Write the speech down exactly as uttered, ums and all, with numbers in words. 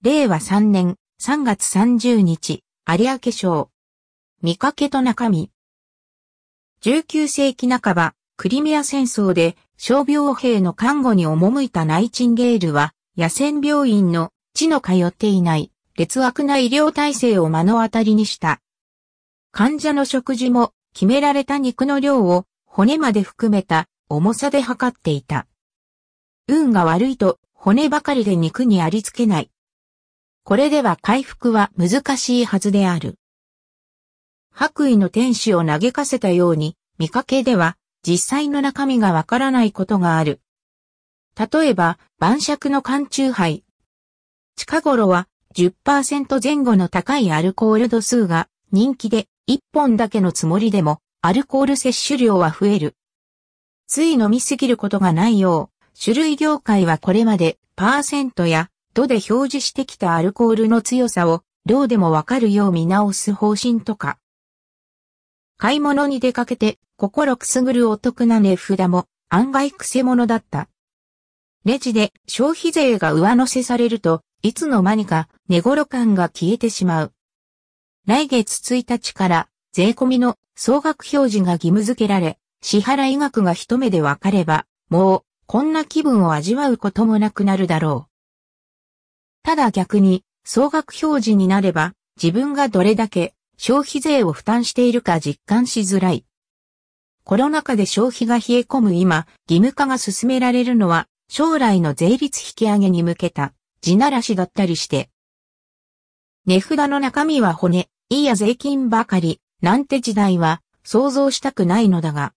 れいわさんねんさんがつさんじゅうにち、有明省。見かけと中身。じゅうきゅうせいきなかば、クリミア戦争で傷病兵の看護に赴いたナイチンゲールは、野戦病院の地の通っていない劣悪な医療体制を目の当たりにした。患者の食事も決められた肉の量を骨まで含めた重さで測っていた。運が悪いと骨ばかりで肉にありつけない。これでは回復は難しいはずである。白衣の天使を嘆かせたように、見かけでは実際の中身がわからないことがある。例えば、晩酌の缶チューハイ。近頃は じゅっパーセント 前後の高いアルコール度数が人気で、いっぽんだけのつもりでもアルコール摂取量は増える。つい飲みすぎることがないよう、酒類業界はこれまでパーセントや度で表示してきたアルコールの強さを量でもわかるよう見直す方針とか。買い物に出かけて心くすぐるお得な値札も案外くせ者だった。レジで消費税が上乗せされるといつの間にか値頃感が消えてしまう。来月ついたちから税込みの総額表示が義務付けられ、支払い額が一目でわかれば、もうこんな気分を味わうこともなくなるだろう。ただ逆に総額表示になれば自分がどれだけ消費税を負担しているか実感しづらい。コロナ禍で消費が冷え込む今、義務化が進められるのは将来の税率引き上げに向けた地ならしだったりして。値札の中身は骨、いいや税金ばかり、なんて時代は想像したくないのだが。